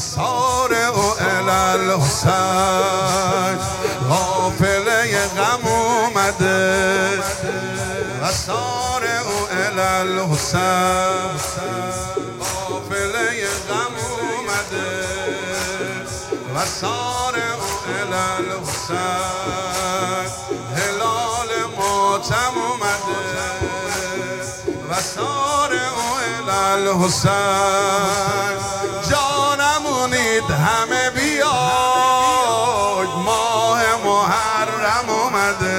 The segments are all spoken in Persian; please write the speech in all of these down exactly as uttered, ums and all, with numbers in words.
سارع الالحسین قافله غم اومده و سارع الالحسین قافله غم اومده و سارع الالحسین هلال ماتم اومده و سارع الالحسین جانمونید همه بیاید ماه محرم اومده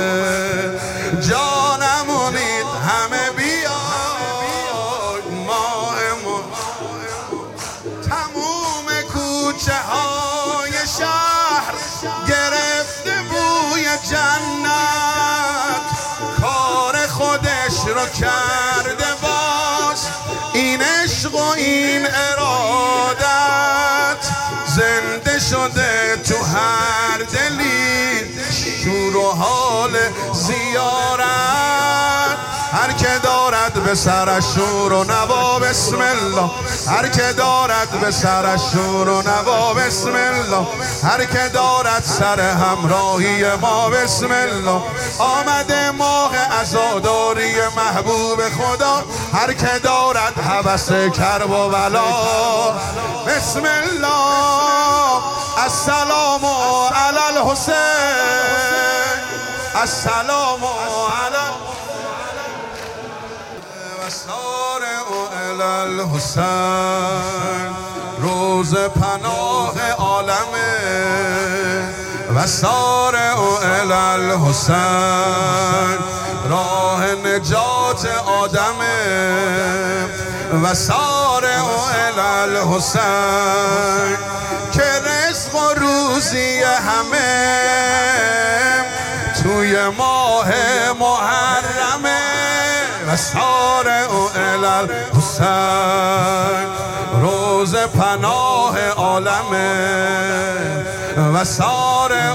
جانمونید همه بیاید ماه محرم تموم کوچه های شهر گرفته بوی جنت کار خودش رو کرده باز این عشق و این ارادت زنده شده تو هر دلی شور و حال زیارت هر که دارد به سرش شور و نوا بسم الله هر که دارد به سرش شور و نوا بسم الله هر که دارد سر همراهی ما بسم الله آمده ماه عزاداری محبوب خدا هر که دارد هوس کرب و بلا بسم الله السلام علی الحسین السلام علی سارع الالحسین روز پناه عالمه و سارع الالحسین راه نجات آدمه و سارع الالحسین که رزق و روزی همه توی ماه محرمه و سارع الالحسین روز پناه عالمه و سارع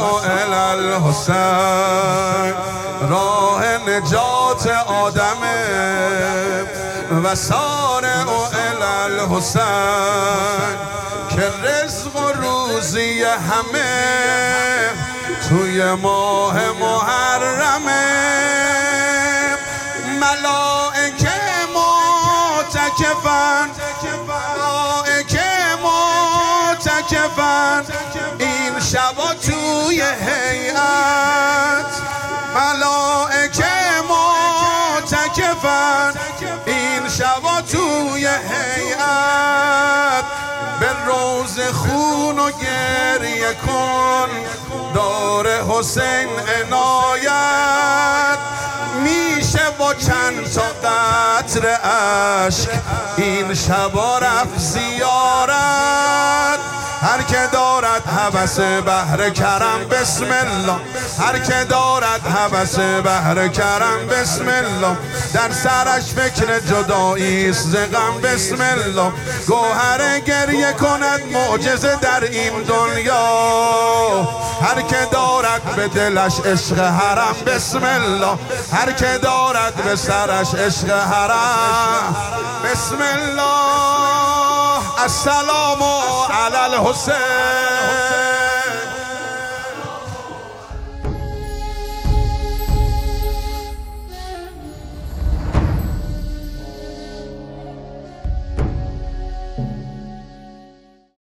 الالحسین راه نجات آدمه و سارع الالحسین که رزق و روزی همه توی ماه محرمه ملائکه معتکفن ملائکه معتکفن این شبا توی هیئت ملائکه معتکفن این شبا توی هیئت به روز خون و گریه کن دار حسین عنایت میشه با چند تا قطر اشک این شبا رفت زیارت هر که دارد هوس بحر کرم بسم الله هر که دارد هوس بحر کرم بسم الله در سرش فکر جدایی است ز غم بسم الله گوهر گریه کند معجزه در این دنیا هر که دارد به دلش عشق حرم بسم الله هر که دارد به سرش عشق حرم بسم الله السلام علی الحسین